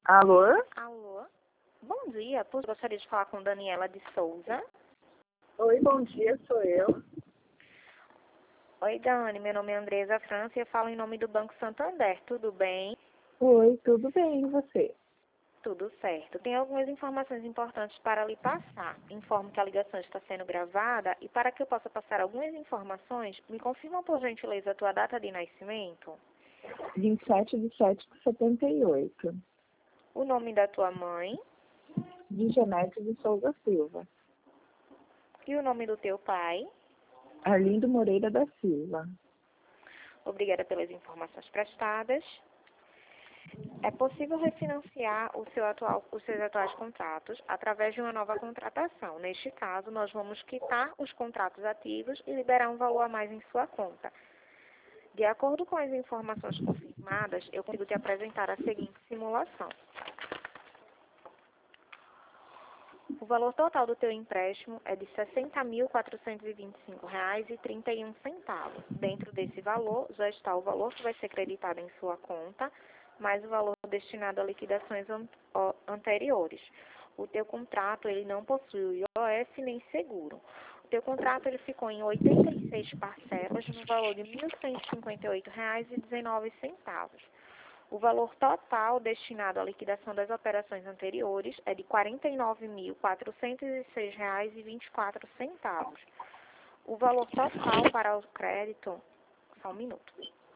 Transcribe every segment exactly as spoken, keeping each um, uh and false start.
Alô? Alô? Bom dia, por gostaria de falar com Daniela de Souza. Oi, bom dia, sou eu. Oi, Dani, meu nome é Andresa França e eu falo em nome do Banco Santander, tudo bem? Oi, tudo bem, e você? Tudo certo. Tem algumas informações importantes para lhe passar. Informo que a ligação está sendo gravada e para que eu possa passar algumas informações, me confirma por gentileza a tua data de nascimento, vinte e sete de setembro de setenta e oito. o nome da tua mãe De Genete de Souza Silva. e o nome do teu pai. Arlindo Moreira da Silva. Obrigada pelas informações prestadas. É possível refinanciar o seu atual, os seus atuais contratos através de uma nova contratação. Neste caso, nós vamos quitar os contratos ativos e liberar um valor a mais em sua conta. De acordo com as informações confirmadas, eu consigo te apresentar a seguinte simulação. O valor total do teu empréstimo é de sessenta mil quatrocentos e vinte e cinco reais e trinta e um centavos. Dentro desse valor já está o valor que vai ser creditado em sua conta, mais o valor destinado a liquidações an anteriores. O teu contrato ele não possui o I O F nem seguro. O teu contrato ele ficou em oitenta e seis parcelas no valor de mil cento e cinquenta e oito reais e dezenove centavos. O valor total destinado à liquidação das operações anteriores é de quarenta e nove mil quatrocentos e seis reais e vinte e quatro centavos. O valor total para o crédito, só um minuto.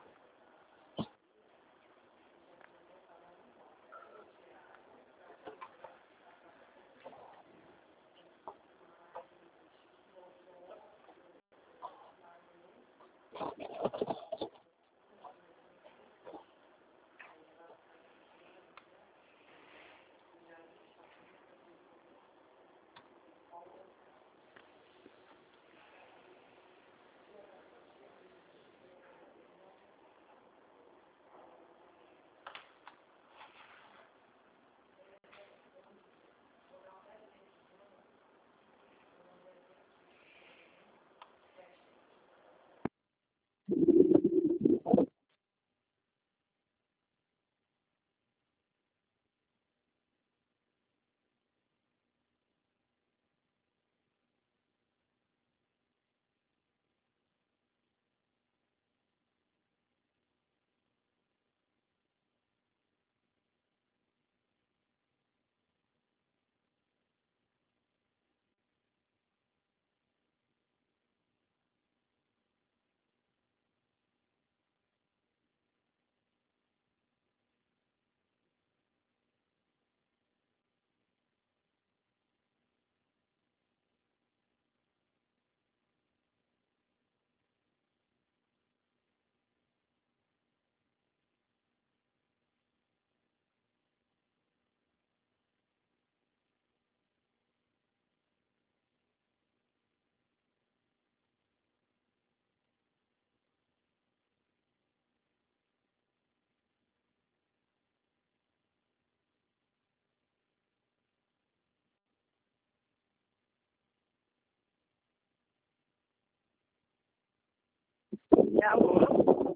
Alô?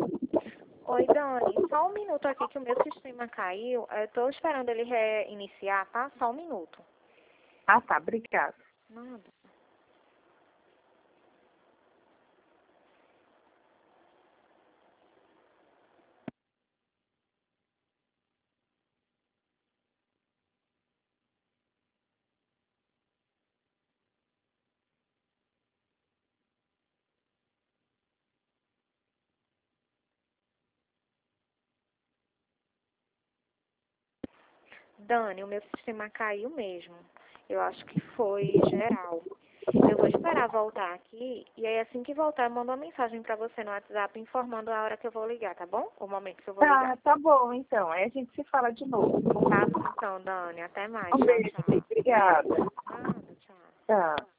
Oi, Dani, só um minuto aqui que o meu sistema caiu. Eu estou esperando ele reiniciar, tá? Só um minuto. Ah, tá, obrigada. Nada. Dani, o meu sistema caiu mesmo. Eu acho que foi geral. Eu vou esperar voltar aqui e aí assim que voltar eu mando uma mensagem para você no WhatsApp informando a hora que eu vou ligar, tá bom? O momento que eu vou ligar. Tá, tá bom, então. Aí a gente se fala de novo. Tá bom então, Dani. Até mais. Um Tchau, beijo, tchau. obrigada. Nada, tchau. Tchau.